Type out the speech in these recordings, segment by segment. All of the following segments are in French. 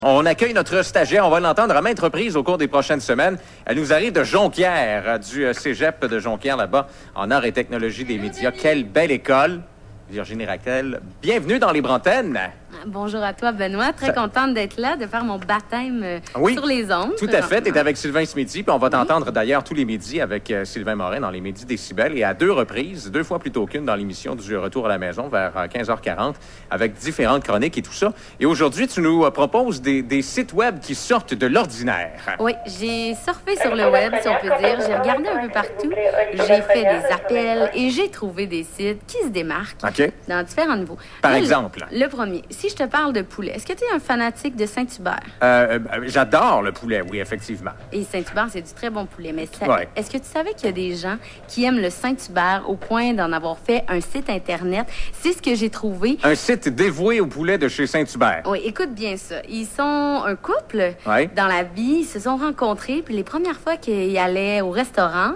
On accueille notre stagiaire, on va l'entendre à maintes reprises au cours des prochaines semaines. Elle nous arrive de Jonquière, du cégep de Jonquière, là-bas, en arts et technologies des médias. Quelle belle école! Virginie Raquel, bienvenue dans les Brantaines. Bonjour à toi, Benoît. Très contente d'être là, de faire mon baptême sur les ondes. Tout à fait. Tu es avec Sylvain ce midi, puis on va t'entendre d'ailleurs tous les midis avec Sylvain Morin dans les midis Décibel et à deux reprises, deux fois plutôt qu'une dans l'émission du Retour à la maison vers 15h40 avec différentes chroniques et tout ça. Et aujourd'hui, tu nous proposes des sites web qui sortent de l'ordinaire. Oui, j'ai surfé sur le web, si on peut dire. J'ai regardé un peu partout. J'ai fait des appels et j'ai trouvé des sites qui se démarquent dans différents niveaux. Par exemple? Le premier, si je te parle de poulet, est-ce que tu es un fanatique de Saint-Hubert? J'adore le poulet, oui, effectivement. Et Saint-Hubert, c'est du très bon poulet. Mais est-ce que tu savais qu'il y a des gens qui aiment le Saint-Hubert au point d'en avoir fait un site Internet? C'est ce que j'ai trouvé. Un site dévoué au poulet de chez Saint-Hubert. Oui, écoute bien ça. Ils sont un couple dans la vie. Ils se sont rencontrés. Puis les premières fois qu'ils allaient au restaurant,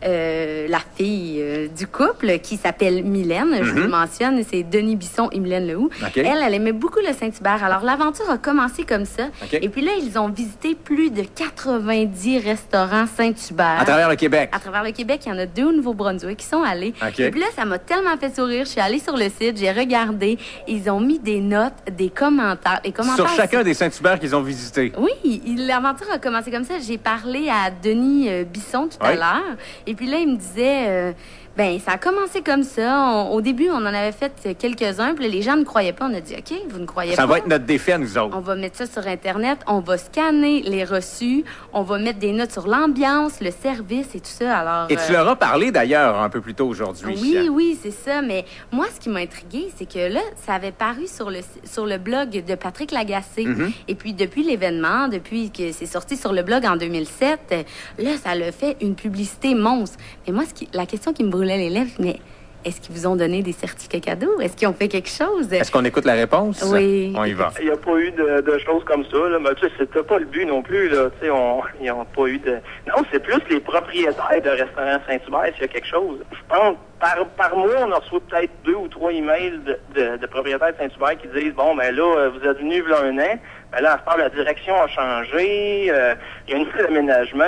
la fille du couple, qui s'appelle Mylène, je vous le mentionne, c'est Denis Bisson et Mylène Lehoux. Elle aimait beaucoup le Saint-Hubert. Alors, l'aventure a commencé comme ça. Et puis là, ils ont visité plus de 90 restaurants Saint-Hubert. À travers le Québec? À travers le Québec, il y en a 2 au Nouveau-Brunswick qui sont allés. Et puis là, ça m'a tellement fait sourire. Je suis allée sur le site, j'ai regardé. Ils ont mis des notes, des commentaires. Sur chacun des Saint-Hubert qu'ils ont visités? Oui, l'aventure a commencé comme ça. J'ai parlé à Denis Bisson tout à l'heure. Et puis là, il me disait... ça a commencé comme ça. Au début, on en avait fait quelques-uns. Puis là, les gens ne croyaient pas. On a dit, OK, vous ne croyez pas. Ça va être notre défi à nous autres. On va mettre ça sur Internet. On va scanner les reçus. On va mettre des notes sur l'ambiance, le service et tout ça. Alors, et tu leur as parlé d'ailleurs un peu plus tôt aujourd'hui. Oui, c'est ça. Mais moi, ce qui m'a intriguée, c'est que là, ça avait paru sur le blog de Patrick Lagacé. Et puis, depuis l'événement, depuis que c'est sorti sur le blog en 2007, là, ça l'a fait une publicité monstre. Mais moi, la question qui me brûlait les lèvres, mais est-ce qu'ils vous ont donné des certificats cadeaux? Est-ce qu'ils ont fait quelque chose? Est-ce qu'on écoute la réponse? Oui. On y va. Il n'y a pas eu de choses comme ça, là. Mais tu sais, c'était pas le but non plus, là. Tu sais, ils n'ont pas eu de... Non, c'est plus les propriétaires de restaurants Saint-Hubert s'il y a quelque chose. Je pense, par mois, on en reçoit peut-être 2 ou 3 emails de propriétaires de Saint-Hubert qui disent, bon, ben là, vous êtes venus il y a un an. Ben là, à ce temps, la direction a changé. Il y a une nouvelle aménagement.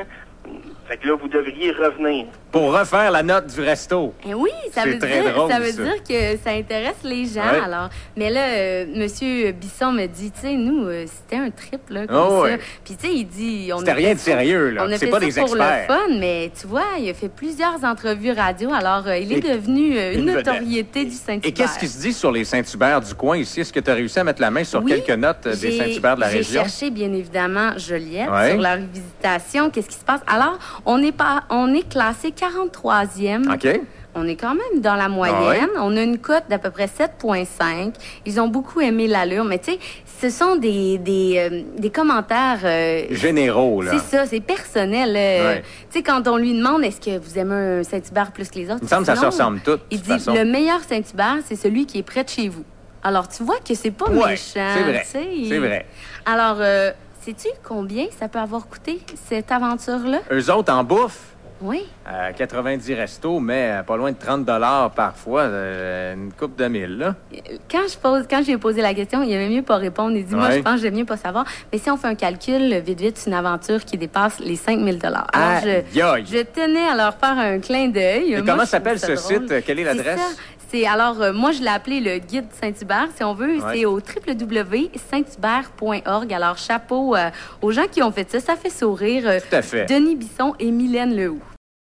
Fait que là, vous devriez revenir. Pour refaire la note du resto. Oui, ça veut dire que ça intéresse les gens. Ouais. Alors, mais là, Monsieur Bisson me dit, tu sais, nous, c'était un trip, là, comme ça. Puis, tu sais, il dit... C'était rien de sérieux, là. C'est pas des experts. Pour le fun, mais tu vois, il a fait plusieurs entrevues radio. Alors, il est devenu une notoriété du Saint-Hubert. Et qu'est-ce qui se dit sur les Saint-Hubert du coin ici? Est-ce que tu as réussi à mettre la main sur quelques notes des Saint-Hubert de la région? J'ai cherché, bien évidemment, Joliette, sur leur visitation. Qu'est-ce qui se passe? Alors, on est classé 43e. On est quand même dans la moyenne. On a une cote d'à peu près 7,5. Ils ont beaucoup aimé l'allure, mais tu sais, ce sont des commentaires... généraux, là. C'est ça, c'est personnel. Tu sais, quand on lui demande, est-ce que vous aimez un Saint-Hubert plus que les autres? Il me semble que ça se ressemble tout. Il dit, le meilleur Saint-Hubert, c'est celui qui est près de chez vous. Alors, tu vois que c'est pas méchant. C'est vrai, c'est vrai. Alors... sais-tu combien ça peut avoir coûté, cette aventure-là? Eux autres, en bouffe? Oui. 90 restos, mais pas loin de 30 $ parfois, une coupe de 1000, là. Quand j'ai posé la question, il aimait mieux pas répondre. Il dit, moi, je pense que j'aime mieux pas savoir. Mais si on fait un calcul, vite, c'est une aventure qui dépasse les 5000 $. Alors, je tenais à leur faire un clin d'œil. Et comment s'appelle ce site? Quelle est l'adresse? Moi, je l'ai appelé le guide Saint-Hubert, si on veut. C'est au www.sainthubert.org. Alors, chapeau aux gens qui ont fait ça. Ça fait sourire Tout à fait. Denis Bisson et Mylène Lehoux.